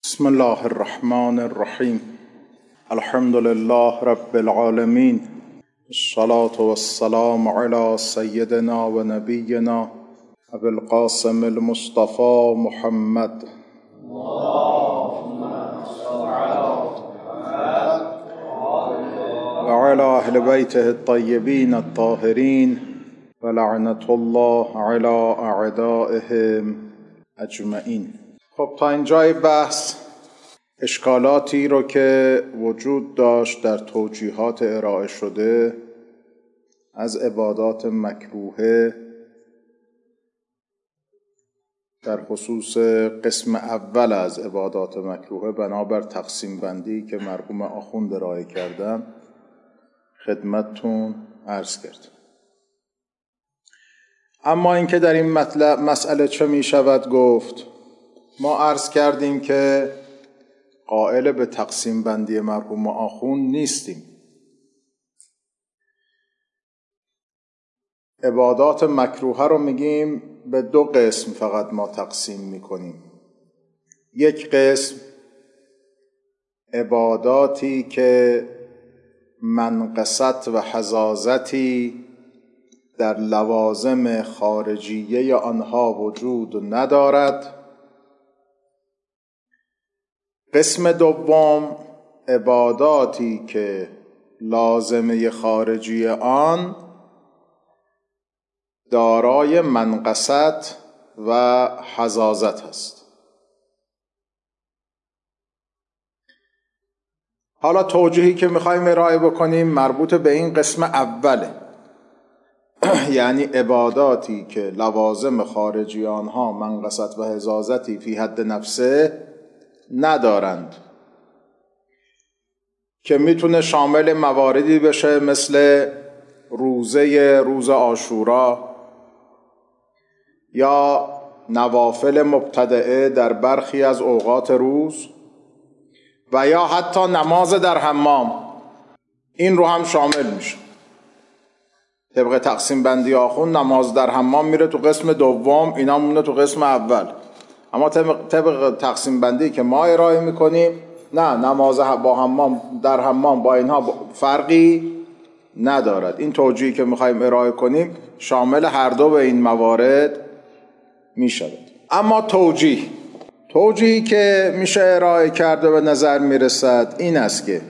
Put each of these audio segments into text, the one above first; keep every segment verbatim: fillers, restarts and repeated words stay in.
بسم الله الرحمن الرحیم. الحمد لله رب العالمین، الصلاة والسلام علی سیدنا و نبینا ابی القاسم المصطفى محمد و علی اهل بیته الطیبین الطاهرین و لعنة الله علی اعدائهم اجمعین. خب تا اینجای بحث اشکالاتی رو که وجود داشت در توجیهات ارائه شده از عبادات مکروهه در خصوص قسم اول از عبادات مکروهه بنابر تقسیم بندی که مرحوم آخوند ارائه کردن خدمتتون عرض کرد. اما اینکه در این مطلب مسئله چه می شود گفت، ما عرض کردیم که قائل به تقسیم بندی مرحوم آخوند نیستیم. عبادات مکروهه رو میگیم به دو قسم فقط ما تقسیم میکنیم. یک قسم عباداتی که منقصت و حظاظتی در لوازم خارجیه آنها وجود ندارد. قسم دوم عباداتی که لازمه خارجی آن دارای منقصت و حظاظت است. حالا توجیهی که میخوایم ارائه بکنیم مربوط به این قسم اوله، یعنی عباداتی که لوازم خارجی آنها منقصت و حظاظتی فی حد نفسه ندارند، که میتونه شامل مواردی بشه مثل روزه روز عاشورا یا نوافل مبتدعه در برخی از اوقات روز و یا حتی نماز در حمام. این رو هم شامل میشه. طبق تقسیم بندی آخوند نماز در حمام میره تو قسم دوم، اینا مونه تو قسم اول. اما طبق تقسیم بندی که ما ارائه میکنیم نه، نماز با حمام در حمام با اینها فرقی ندارد. این توجیهی که میخوایم ارائه کنیم شامل هر دو به این موارد میشود. اما توجیه توجیهی که میشه ارائه کرده به نظر میرسد این است که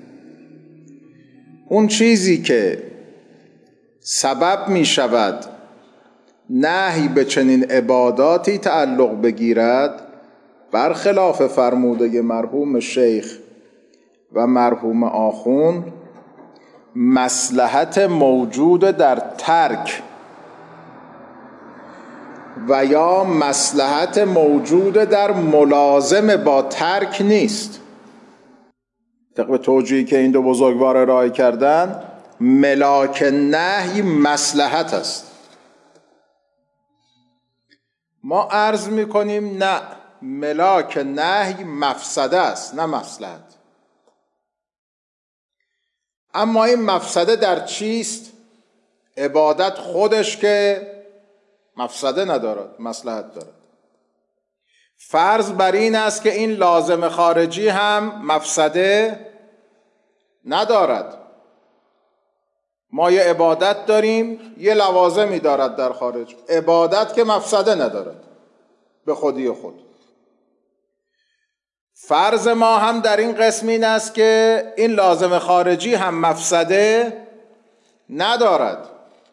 اون چیزی که سبب میشود نهی به چنین عباداتی تعلق بگیرد، برخلاف فرموده مرحوم شیخ و مرحوم آخوند، مصلحت موجود در ترک و یا مصلحت موجود در ملازم با ترک نیست. طبق توجیهی که این دو بزرگوار ارائه کردن، ملاک نهی مصلحت است. ما عرض میکنیم نه، ملاک نهی مفسده است نه مصلحت. اما این مفسده در چیست؟ عبادت خودش که مفسده ندارد، مصلحت دارد. فرض بر این است که این لازم خارجی هم مفسده ندارد. ما یه عبادت داریم، یه لوازمی دارد در خارج. عبادت که مفسده ندارد به خودی خود. فرض ما هم در این قسم این است که این لازم خارجی هم مفسده ندارد.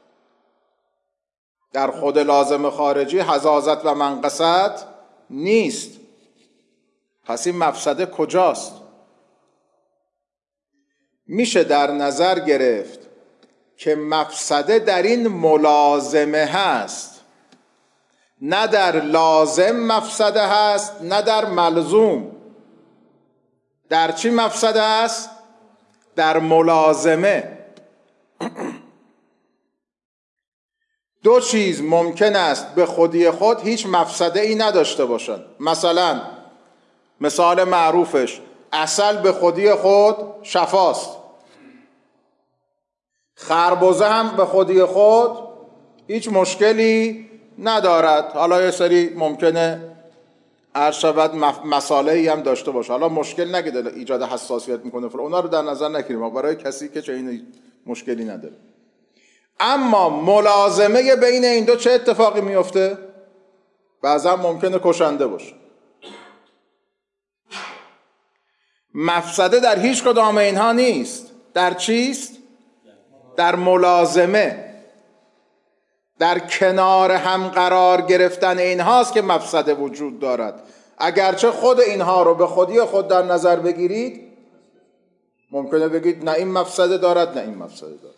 در خود لازم خارجی حظاظت و منقصت نیست. پس این مفسده کجاست؟ میشه در نظر گرفت که مفسده در این ملازمه هست، نه در لازم مفسده هست نه در ملزوم. در چی مفسده هست؟ در ملازمه. دو چیز ممکن است به خودی خود هیچ مفسده ای نداشته باشند. مثلا مثال معروفش، عسل به خودی خود شفاست، خربزه هم به خودی خود هیچ مشکلی ندارد. حالا یه سری ممکنه عرض شود مسائلی هم داشته باشه. حالا مشکل نگه ایجاد حساسیت میکنه فلان، اونا رو در نظر نگیریم برای کسی که چه این مشکلی نداره. اما ملازمه بین این دو چه اتفاقی میفته؟ بعضا ممکنه کشنده باشه. مفسده در هیچ کدام اینها نیست. در چیست؟ در ملازمه، در کنار هم قرار گرفتن اینهاست که مفسده وجود دارد. اگرچه خود اینها رو به خودی خود در نظر بگیرید ممکنه بگید نه این مفسده دارد نه این مفسده دارد.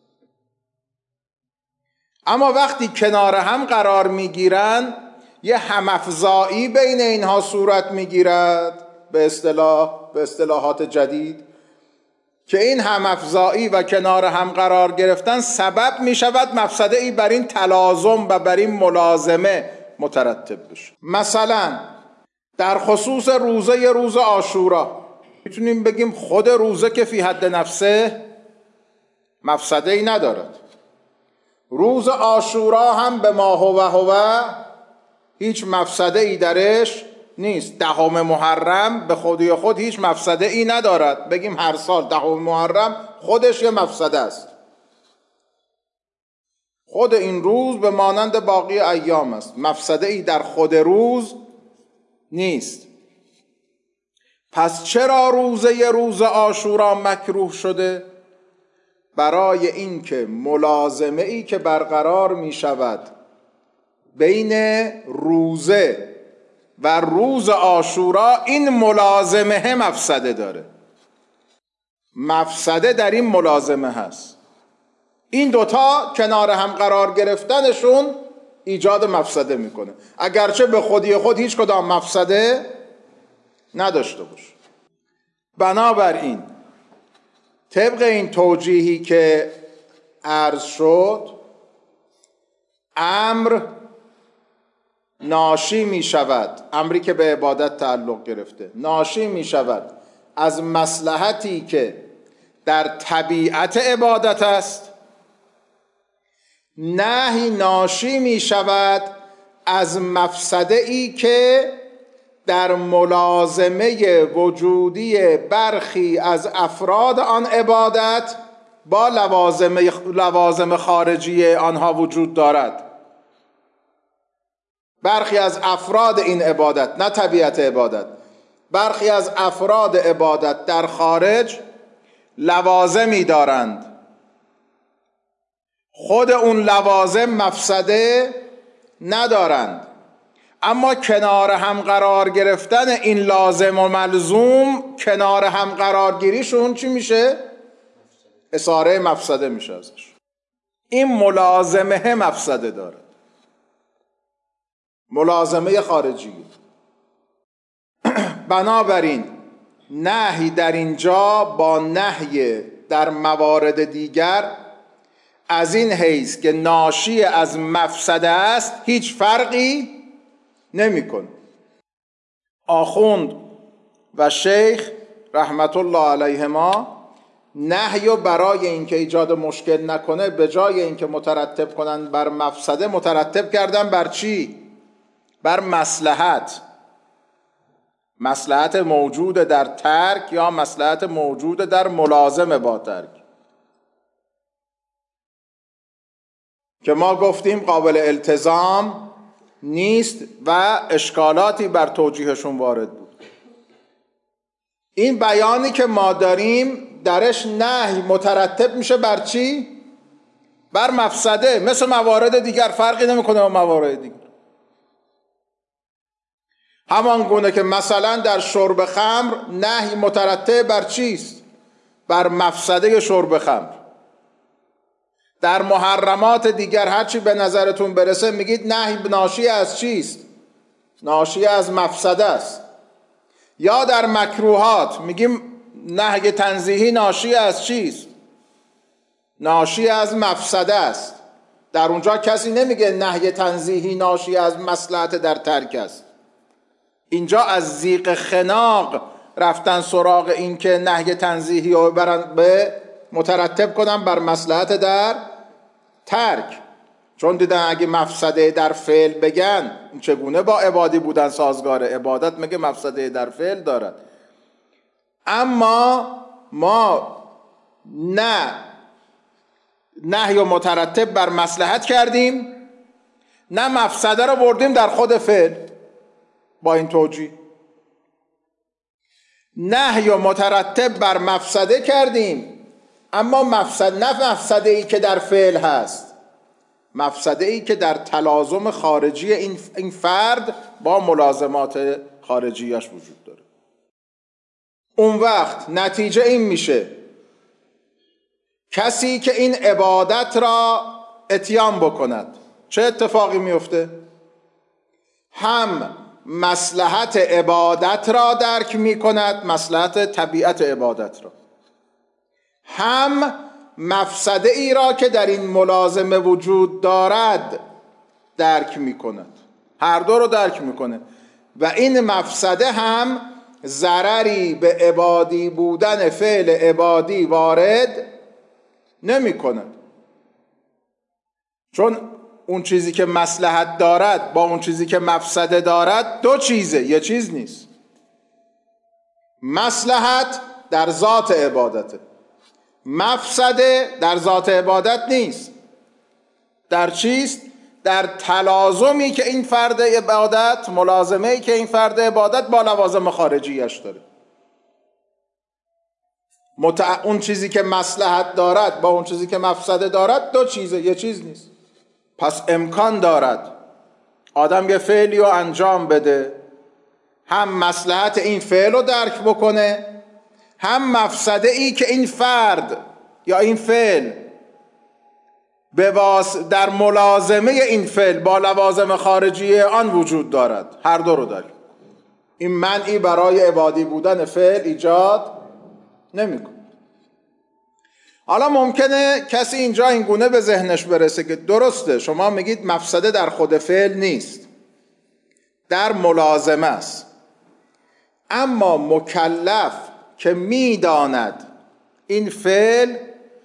اما وقتی کنار هم قرار میگیرن یه همافزایی بین اینها صورت میگیرد، به اصطلاح به اصطلاحات جدید، که این همافزایی و کنار هم قرار گرفتن سبب میشود مفسده ای بر این تلازم و بر این ملازمه مترتب بشه. مثلا در خصوص روزه ی روز عاشورا میتونیم بگیم خود روزه که فی حد نفسه مفسده ای ندارد. روز عاشورا هم به ما هو هو هیچ مفسده ای درش نیست. دهم محرم به خودی خود هیچ مفسده ای ندارد. بگیم هر سال دهم محرم خودش یه مفسده است. خود این روز به مانند باقی ایام است، مفسده ای در خود روز نیست. پس چرا روزه ی روز عاشورا مکروه شده؟ برای اینکه ملازمه ای که برقرار می شود بین روزه و روز عاشورا، این ملازمه مفسده داره. مفسده در این ملازمه هست. این دوتا کنار هم قرار گرفتنشون ایجاد مفسده میکنه، اگرچه به خودی خود هیچ کدام مفسده نداشته باشه. بنابراین طبق این توجیهی که عرض شد، امر ناشی می شود، امری که به عبادت تعلق گرفته ناشی می شود از مصلحتی که در طبیعت عبادت است، نهی ناشی می شود از مفسده ای که در ملازمه وجودی برخی از افراد آن عبادت با لوازم لوازم خارجی آنها وجود دارد. برخی از افراد این عبادت، نه طبیعت عبادت، برخی از افراد عبادت در خارج لوازمی دارند. خود اون لوازم مفسده ندارند، اما کنار هم قرار گرفتن این لازم و ملزوم، کنار هم قرارگیریشون چی میشه؟ اثاره مفسده میشه ازش. این ملازمه مفسده داره، ملازمه خارجی. بنابراین نهی در اینجا با نهی در موارد دیگر از این حیث که ناشی از مفسده است هیچ فرقی نمی‌کنه. آخوند و شیخ رحمت الله علیهما نهی و برای اینکه ایجاد مشکل نکنه به جای اینکه مترتب کنن بر مفسده مترتب کردن بر چی؟ بر مصلحت. مصلحت موجود در ترک یا مصلحت موجود در ملازمه با ترک، که ما گفتیم قابل التزام نیست و اشکالاتی بر توجیهشون وارد بود. این بیانی که ما داریم درش نهی مترتب میشه بر چی؟ بر مفسده، مثل موارد دیگر فرقی نمیکنه با موارد دیگر. همان گونه که مثلا در شرب خمر نهی مترتب بر چیست؟ بر مفسده شرب خمر. در محرمات دیگر هرچی به نظرتون برسه میگید نهی ناشی از چیست؟ ناشی از مفسده است. یا در مکروهات میگیم نهی تنزیهی ناشی از چیست؟ ناشی از مفسده است. در اونجا کسی نمیگه نهی تنزیهی ناشی از مصلحت در ترک است. اینجا از ضیق خناق رفتن سراغ این که نهی تنزیهی رو برن به مترتب کنن بر مصلحت در ترک. چون دیدن اگه مفسده در فعل بگن چگونه با عبادی بودن سازگاره؟ عبادت مگه مفسده در فعل دارد؟ اما ما نه نهی و مترتب بر مصلحت کردیم، نه مفسده رو بردیم در خود فعل. با این توجیه نهی و مترتب بر مفسده کردیم، اما مفسد نه مفسده ای که در فعل هست، مفسده ای که در تلازم خارجی این فرد با ملازمات خارجیش وجود داره. اون وقت نتیجه این میشه کسی که این عبادت را اتیان بکند چه اتفاقی میفته؟ هم مصلحت عبادت را درک میکند، مصلحت طبیعت عبادت را، هم مفسده ای را که در این ملازمه وجود دارد درک میکند. هر دو رو درک میکنه و این مفسده هم ضرری به عبادی بودن فعل عبادی وارد نمی کند، چون اون چیزی که مصلحت دارد با اون چیزی که مفسده دارد دو چیزه، یه چیز نیست. مصلحت در ذات عبادته، مفسده در ذات عبادت نیست. در چیست؟ در تلازمی که این فرد عبادت، ملازمه‌ای که این فرد عبادت با لوازم خارجیش داره. متع... اون چیزی که مصلحت دارد با اون چیزی که مفسده دارد دو چیزه، یه چیز نیست. پس امکان دارد آدم یه فعلی رو انجام بده، هم مصلحت این فعل رو درک بکنه، هم مفسده ای که این فرد یا این فعل به واس در ملازمه این فعل با لوازم خارجی آن وجود دارد. هر دو رو داریم. این منعی برای عبادی بودن فعل ایجاد نمی‌کنه. حالا ممکنه کسی اینجا این گونه به ذهنش برسه که درسته شما میگید مفسده در خود فعل نیست، در ملازمه است، اما مکلف که میداند این فعل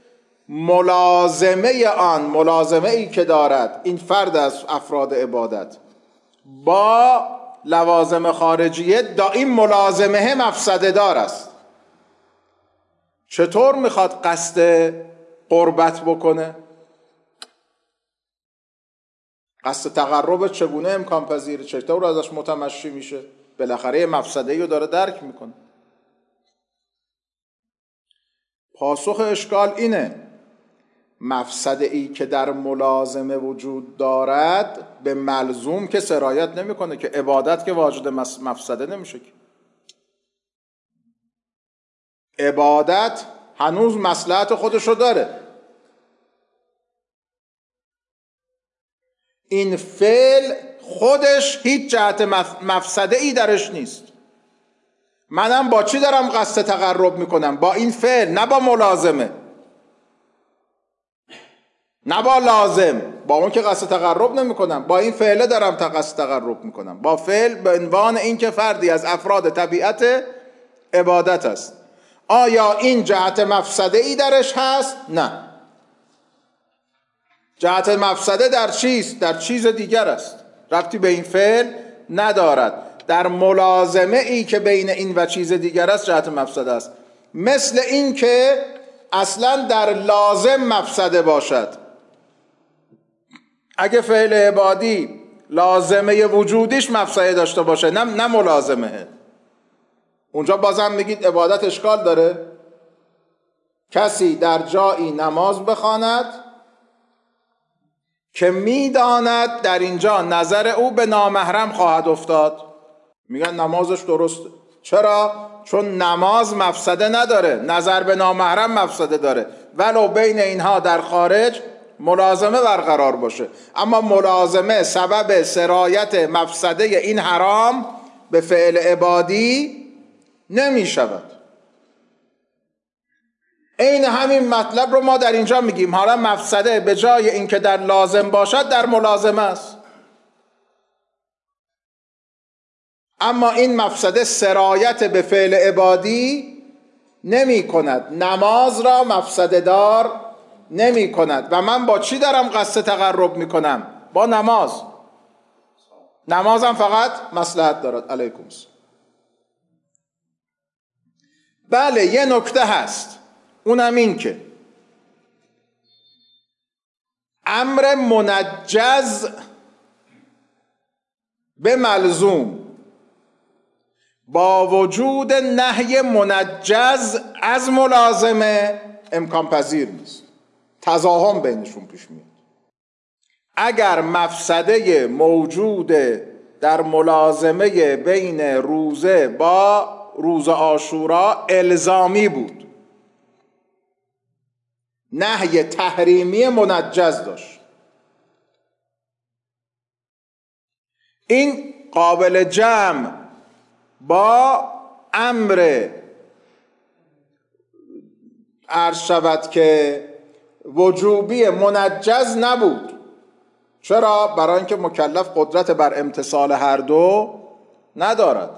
ملازمه آن، ملازمه ای که دارد این فرد از افراد عبادت با لوازم خارجیه، دا این ملازمه مفسده دار است، چطور میخواد قصد قربت بکنه؟ قصد تقرب چگونه امکان پذیره؟ چطور ازش متمشی میشه؟ بالاخره مفسده رو داره درک میکنه. پاسخ اشکال اینه مفسده ای که در ملازمه وجود دارد به ملزوم که سرایت نمیکنه، که عبادت که واجد مفسده نمیشه که. عبادت هنوز مصلحت خودشو داره. این فعل خودش هیچ جهت مفسده ای درش نیست. منم با چی دارم قصد تقرب میکنم؟ با این فعل، نه با ملازمه، نه با لازم. با اون که قصد تقرب نمیکنم، با این فعله دارم تا قصد تقرب میکنم. با فعل به عنوان این که فردی از افراد طبیعت عبادت است. آیا این جهت مفسده ای درش هست؟ نه. جهت مفسده در چیست؟ در چیز دیگر است، ربطی به این فعل ندارد. در ملازمه ای که بین این و چیز دیگر است جهت مفسده است. مثل این که اصلا در لازم مفسده باشد. اگه فعل عبادی لازمه وجودیش مفسده داشته باشه، نه نه ملازمه، اونجا بازم میگید عبادت اشکال داره. کسی در جایی نماز بخواند که میداند در اینجا نظر او به نامحرم خواهد افتاد، میگن نمازش درسته. چرا؟ چون نماز مفسده نداره، نظر به نامحرم مفسده داره، ولو بین اینها در خارج ملازمه برقرار باشه. اما ملازمه سبب سرایت مفسده این حرام به فعل عبادی نمی شود. این همین مطلب رو ما در اینجا میگیم. حالا مفسده به جای اینکه در لازم باشد در ملازمه است، اما این مفسده سرایت به فعل عبادی نمی کند، نماز را مفسده دار نمی کند. و من با چی دارم قصد تقرب می کنم؟ با نماز. نمازم فقط مصلحت دارد. علیکم السلام. بله یه نکته هست، اونم این که امر منجز به ملزوم با وجود نهی منجز از ملازمه امکان پذیر نیست، تضاهم بینشون پیش میاد. اگر مفسده موجود در ملازمه بین روزه با روز عاشورا الزامی بود، نهی تحریمی منجز داشت، این قابل جمع با امر عرض شود که وجوبی منجز نبود. چرا؟ برای اینکه مکلف قدرت بر امتثال هر دو ندارد.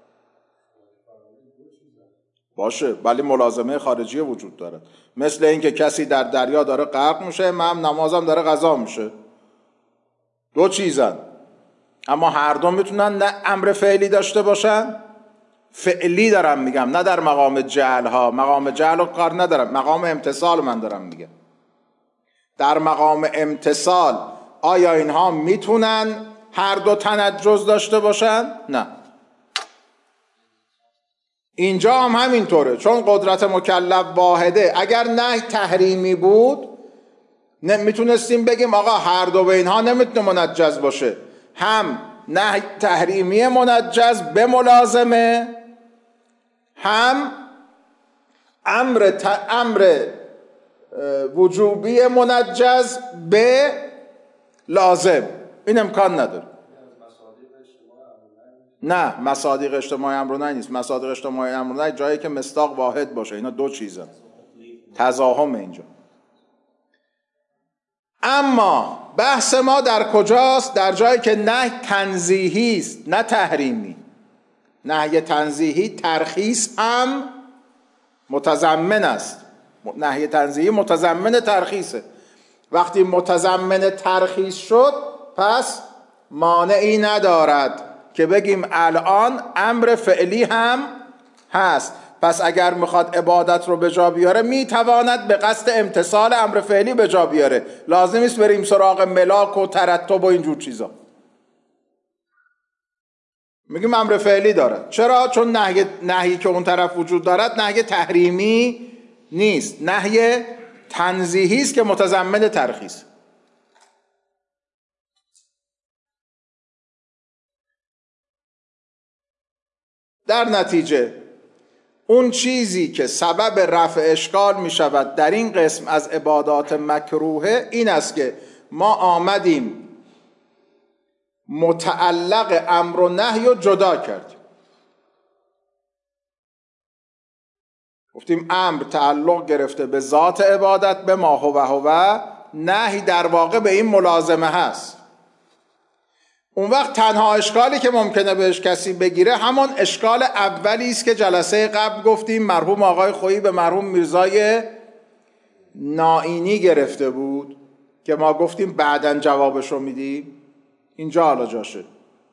باشه ولی ملازمه خارجی وجود دارد، مثل اینکه کسی در دریا داره غرق میشه، من نمازم داره قضا میشه، دو چیزن، اما هر دو میتونن نه امر فعلی داشته باشن، فعلی دارم میگم، نه در مقام جعل ها، مقام جعل و کار ندارم، مقام امتثال من دارم میگم. در مقام امتثال آیا اینها میتونن هر دو تنجز داشته باشن؟ نه. اینجا هم همینطوره، چون قدرت مکلف واحده. اگر نه تحریمی بود میتونستیم بگیم آقا هر دو به اینها نمیتونه منجز باشه، هم نه تحریمی منجز به ملازمه، هم امر ت... امر وجوبی منجز به لازم. این امکان نداره. نه مصادیق اجتماعی امر و نهی نیست. مصادیق اجتماعی امر و نهی جایی که مصداق واحد باشه، اینا دو چیزن، تضاهم اینجا. اما بحث ما در کجاست؟ در جایی که نهی تنزیهی است نه تحریمی. نهی تنزیهی ترخیص هم متضمن است. نهی تنزیهی متضمن ترخیصه. وقتی متضمن ترخیص شد پس مانعی ندارد که بگیم الان امر فعلی هم هست. پس اگر میخواد عبادت رو به جا بیاره میتواند به قصد امتثال امر فعلی به جا بیاره، لازم نیست بریم سراغ ملاک و ترتب و اینجور چیزا. میگیم امر فعلی داره. چرا؟ چون نهی نهی که اون طرف وجود دارد نهی تحریمی نیست، نهی تنزیهی است که متضمن ترخیص. در نتیجه اون چیزی که سبب رفع اشکال می شود در این قسم از عبادات مکروهه این است که ما آمدیم متعلق امر و نهی رو جدا کردیم. گفتیم امر تعلق گرفته به ذات عبادت، به ما هو هو، نهی در واقع به این ملازمه هست. اون وقت تنها اشکالی که ممکنه بهش کسی بگیره همون اشکال اولی است که جلسه قبل گفتیم مرحوم آقای خویی به مرحوم میرزای نائینی گرفته بود که ما گفتیم بعداً جوابش رو میدیم. اینجا حالا جاشه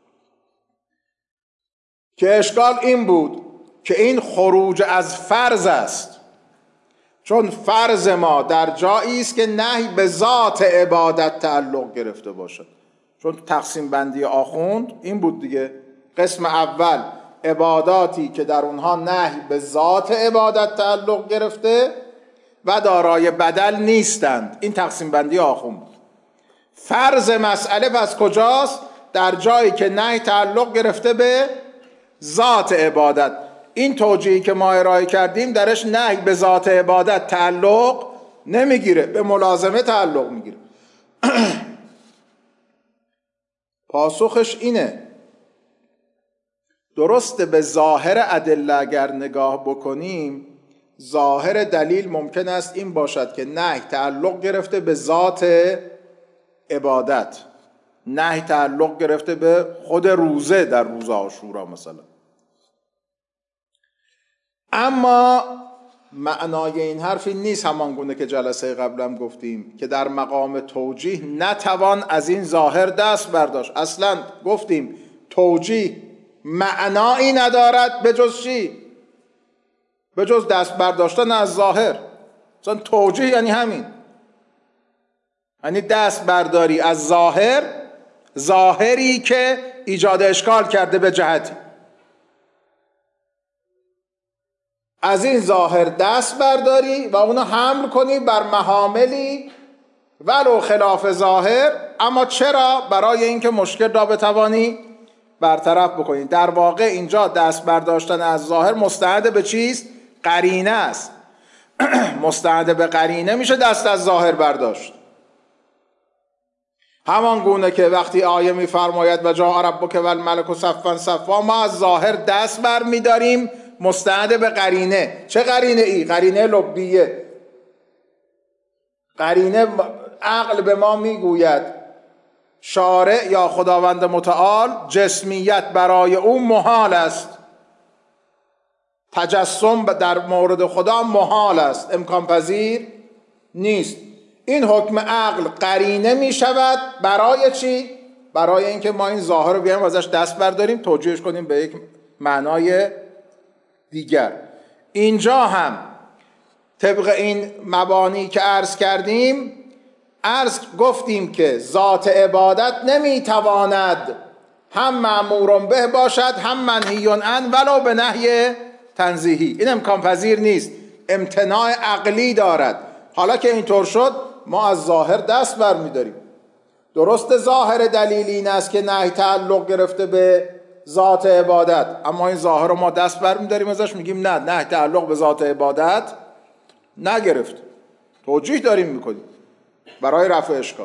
که اشکال این بود که این خروج از فرض است، چون فرض ما در جایی است که نهی به ذات عبادت تعلق گرفته باشد. چون تقسیم بندی آخوند این بود دیگه، قسم اول عباداتی که در اونها نهی به ذات عبادت تعلق گرفته و دارای بدل نیستند، این تقسیم بندی آخوند. فرض مسئله پس کجاست؟ در جایی که نهی تعلق گرفته به ذات عبادت. این توجیهی که ما ارائه کردیم درش نهی به ذات عبادت تعلق نمیگیره، به ملازمه تعلق میگیره. پاسخش اینه، درسته به ظاهر ادله اگر نگاه بکنیم، ظاهر دلیل ممکن است این باشد که نهی تعلق گرفته به ذات عبادت، نهی تعلق گرفته به خود روزه در روز عاشورا مثلا. اما معنای این حرف این نیست همان گونه که جلسه قبلم گفتیم که در مقام توجیه نتوان از این ظاهر دست برداشت. اصلا گفتیم توجیه معنایی ندارد به جز چی؟ به جز دست برداشتن از ظاهر. اصلا توجیه یعنی همین، یعنی دست برداری از ظاهر، ظاهری که ایجاد اشکال کرده به جهتی. از این ظاهر دست برداری و اونو حمل کنی بر محاملی ولو خلاف ظاهر، اما چرا؟ برای اینکه مشکل را بتوانی برطرف بکنی. در واقع اینجا دست برداشتن از ظاهر مستند به چیست؟ قرینه است. مستند به قرینه میشه دست از ظاهر برداشت. همان گونه که وقتی آیه میفرماید و جاء ربک والملک صفا صفا، ما از ظاهر دست بر میداریم مستند به قرینه. چه قرینه ای؟ قرینه لبیه. قرینه عقل به ما میگوید شارع یا خداوند متعال جسمیت برای او محال است، تجسم در مورد خدا محال است، امکان پذیر نیست. این حکم عقل قرینه می شود برای چی؟ برای اینکه ما این ظاهر رو بیایم ازش دست برداریم، توجیهش کنیم به یک معنای دیگر. اینجا هم طبق این مبانی که عرض کردیم، عرض گفتیم که ذات عبادت نمیتواند هم مأمور به باشد هم منهی عنه ولو به نهی تنزیهی. این امکان پذیر نیست، امتناع عقلی دارد. حالا که اینطور شد ما از ظاهر دست بر می‌داریم. درست ظاهر دلیل این است که نهی تعلق گرفته به ذات عبادت، اما این ظاهر رو ما دست بر می‌داریم ازش میگیم نه، نهی تعلق به ذات عبادت نگرفت. توجیه داریم میکنیم برای رفع اشکال.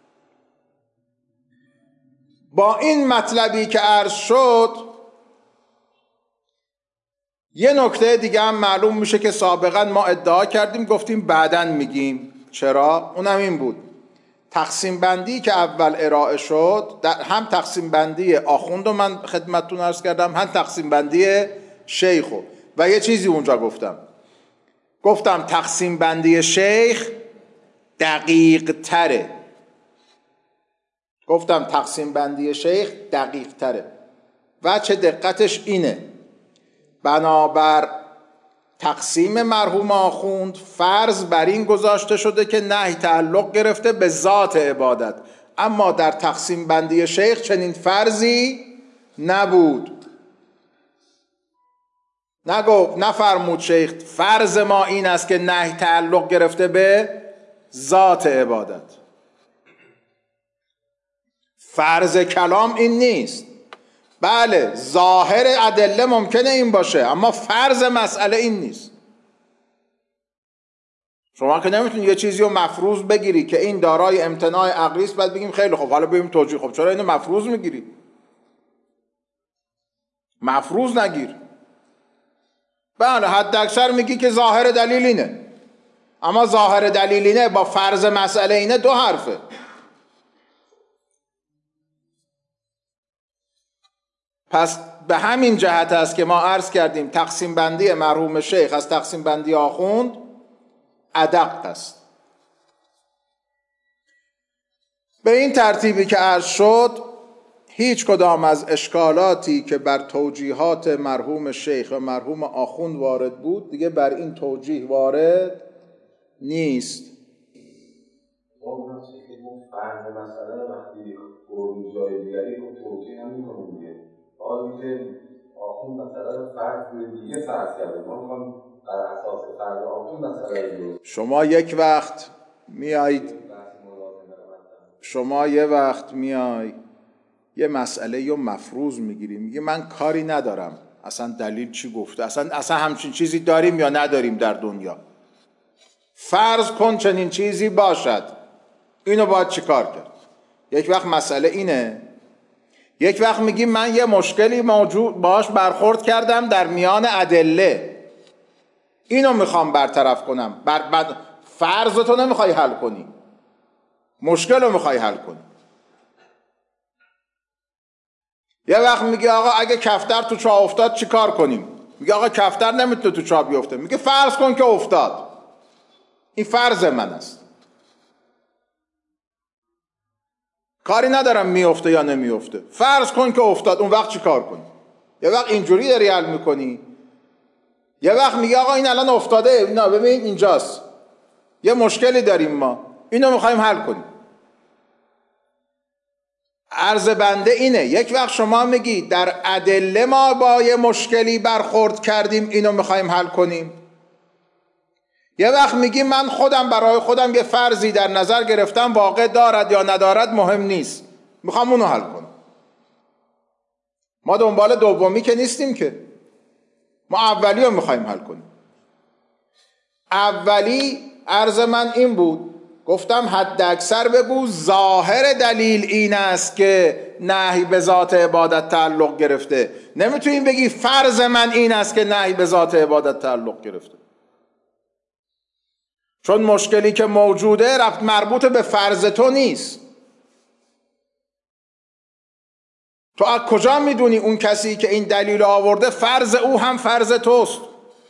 با این مطلبی که عرض شد یه نکته دیگه هم معلوم میشه که سابقا ما ادعا کردیم، گفتیم بعداً میگیم. چرا؟ اونم این بود تقسیم بندی که اول ارائه شد، هم تقسیم بندی آخوند رو من خدمتتون عرض کردم، هم تقسیم بندی شیخو. و یه چیزی اونجا گفتم گفتم تقسیم بندی شیخ دقیق تره. گفتم تقسیم بندی شیخ دقیق تره. و چه دقتش اینه، بنابر تقسیم مرحوم آخوند فرض بر این گذاشته شده که نهی تعلق گرفته به ذات عبادت، اما در تقسیم بندی شیخ چنین فرضی نبود. نگفت، نفرمود شیخ فرض ما این است که نهی تعلق گرفته به ذات عبادت. فرض کلام این نیست. بله ظاهر ادله ممکنه این باشه، اما فرض مسئله این نیست. شما که نمیتونی یه چیزی رو مفروض بگیری که این دارای امتناع عقلی است بعد بگیم خیلی خوب حالا بریم توجیه. خب چرا اینو مفروض میگیری؟ مفروض نگیر. بله حد اکثر میگی که ظاهر دلیل اینه، اما ظاهر دلیل اینه با فرض مسئله اینه دو حرفه. پس به همین جهت است که ما عرض کردیم تقسیم بندی مرحوم شیخ از تقسیم بندی آخوند ادق است. به این ترتیبی که عرض شد هیچ کدام از اشکالاتی که بر توجیهات مرحوم شیخ و مرحوم آخوند وارد بود دیگه بر این توجیه وارد نیست. فرض مسئله وقتی قرون جای دیگری رو توجیه هم میکنم دیگه آقایی که آخوند مسئله فرض روی دیگه فرض کرده، ما میخوام بر اساس فرض آخوند مسئله رو. شما یک وقت میایید شما یه وقت میای یه مسئله یا مفروض میگیری، میگی من کاری ندارم اصلا دلیل چی گفته، اصلا اصلا همچین چیزی داریم یا نداریم در دنیا، فرض کن چنین چیزی باشد، اینو باید چی کار کرد؟ یک وقت مسئله اینه، یک وقت میگی من یه مشکلی موجود باش برخورد کردم در میان ادله، اینو میخوام برطرف کنم. بر بعد فرضتو نمیخوای حل کنی، مشکل رو میخوای حل کنی. یه وقت میگی آقا اگه کفتر تو چاه افتاد چی کار کنیم؟ میگه آقا کفتر نمیتونه تو چاه بیفته، میگه فرض کن که افتاد، این فرض من است، کاری ندارم میفته یا نمیفته، فرض کن که افتاد. اون وقت چی کار کنی؟ یه وقت اینجوری داری حل میکنی، یه وقت میگه آقا این الان افتاده، نه ببین اینجاست، یه مشکلی داریم ما، اینو میخوایم حل کنیم. عرض بنده اینه، یک وقت شما میگی در ادله ما با یه مشکلی برخورد کردیم، اینو میخوایم حل کنیم. یه وقت میگی من خودم برای خودم یه فرضی در نظر گرفتم، واقع دارد یا ندارد مهم نیست، میخوام اونو حل کنم. ما دنبال دومی که نیستیم که، ما اولی رو میخوایم حل کنیم. اولی عرض من این بود، گفتم حد اکثر بگو ظاهر دلیل این است که نهی به ذات عبادت تعلق گرفته. نمیتونیم بگی فرض من این است که نهی به ذات عبادت تعلق گرفته، چون مشکلی که موجوده رفت مربوط به فرض تو نیست. تو از کجا میدونی اون کسی که این دلیل آورده فرض او هم فرض توست؟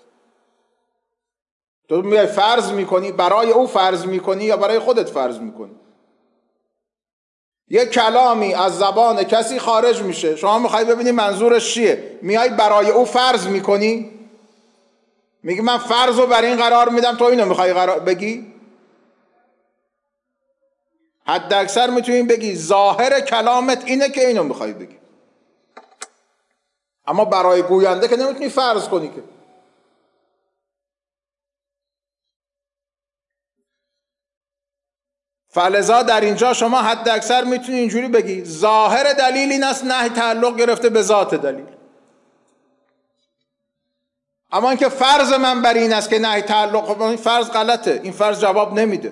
تو میای فرض میکنی، برای او فرض میکنی یا برای خودت فرض میکنی؟ یه کلامی از زبان کسی خارج میشه، شما میخوای ببینی منظورش چیه، میای برای او فرض میکنی، میگی من فرض رو بر این قرار میدم، تو اینو میخوای قرار بگی؟ حد اکثر میتونی بگی ظاهر کلامت اینه که اینو میخوای بگی، اما برای گوینده که نمیتونی فرض کنی که. فلذا در اینجا شما حد اکثر میتونی اینجوری بگی ظاهر دلیل این است نهی تعلق گرفته به ذات دلیل، اما اینکه فرض من بر این است که نهی تعلق، این فرض غلطه، این فرض جواب نمیده.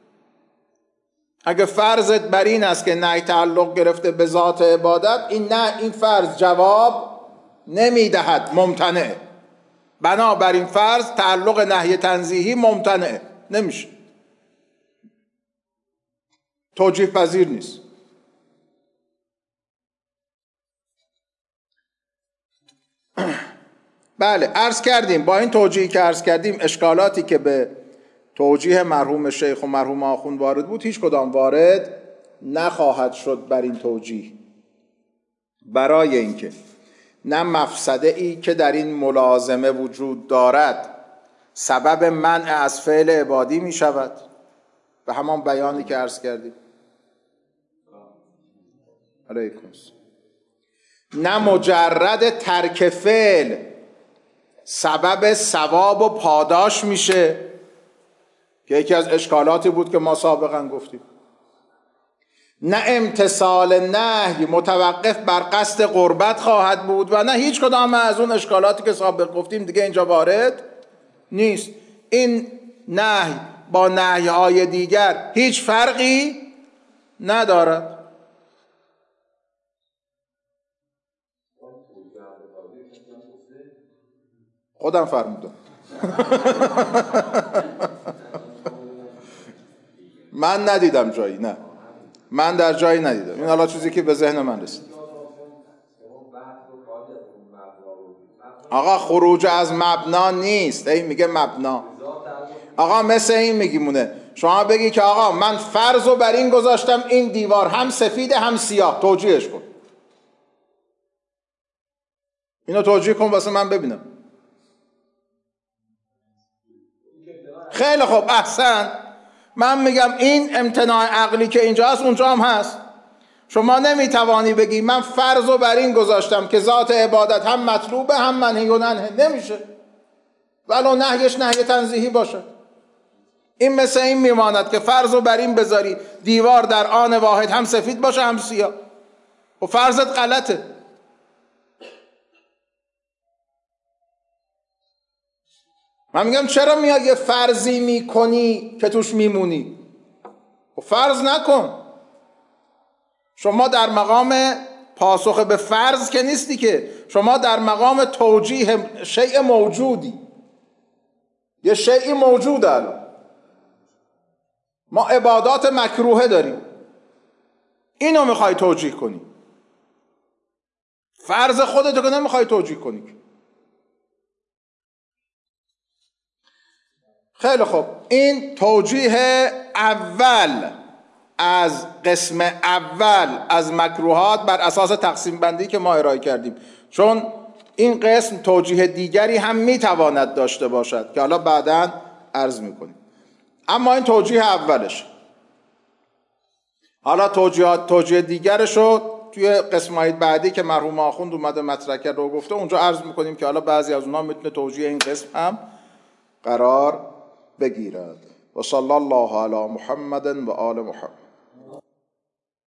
اگه فرضت بر این است که نهی تعلق گرفته به ذات عبادت، این نه، این فرض جواب نمیدهد، ممتنعه. بنابراین فرض تعلق نهی تنزیهی ممتنعه، نمیشه، توجیه پذیر نیست. بله، عرض کردیم با این توجیهی که عرض کردیم اشکالاتی که به توجیه مرحوم شیخ و مرحوم آخوند وارد بود هیچ کدام وارد نخواهد شد بر این توجیه، برای اینکه نه مفسده ای که در این ملازمه وجود دارد سبب منع از فعل عبادی می شود، به همان بیانی که عرض کردیم. علیکم السلام. نه مجرد ترک فعل سبب ثواب و پاداش میشه که یکی از اشکالاتی بود که ما سابقا گفتیم. نه امتثال نهی متوقف بر قصد قربت خواهد بود و نه هیچ کدام از اون اشکالاتی که سابق گفتیم دیگه اینجا وارد نیست. این نهی با نهی های دیگر هیچ فرقی ندارد. خودم فرمودم. من ندیدم جایی، نه من در جایی ندیدم. این حالا چیزی که به ذهن من رسید. آقا خروج از مبنا نیست. این میگه مبنا. آقا مثل این میگیمونه شما بگی که آقا من فرض رو بر این گذاشتم این دیوار هم سفید هم سیاه، توجیهش کن. اینو توجیه کن واسه من ببینم. خیلی خوب، احسن. من میگم این امتناع عقلی که اینجا هست اونجا هم هست. شما نمیتوانی بگی من فرض رو بر این گذاشتم که ذات عبادت هم مطلوبه هم منهی و ننهی، نمیشه ولو نهیش نهی تنزیهی باشه. این مثل این میماند که فرض رو بر این بذاری دیوار در آن واحد هم سفید باشه هم سیاه، و فرضت غلطه. من میگم چرا میاد یه فرضی میکنی که توش میمونی؟ و فرض نکن. شما در مقام پاسخ به فرض که نیستی، که شما در مقام توجیه شیء موجودی. یه شیء موجود الان ما عبادات مکروهه داریم، اینو میخوای توجیه کنی. فرض خودتو که نمیخوای توجیه کنی. خیلی خوب، این توجیه اول از قسم اول از مکروهات بر اساس تقسیم بندی که ما ارائه کردیم، چون این قسم توجیه دیگری هم میتواند داشته باشد که حالا بعداً عرض میکنیم. اما این توجیه اولش. حالا توجیه توجیه دیگرش رو توی قسم‌های بعدی که مرحوم آخوند اومده مطرح کرد و گفته اونجا عرض میکنیم که حالا بعضی از اونها میتونه توجیه این قسم هم قرار بگیرد. و صلی الله علی محمد و آل محمد.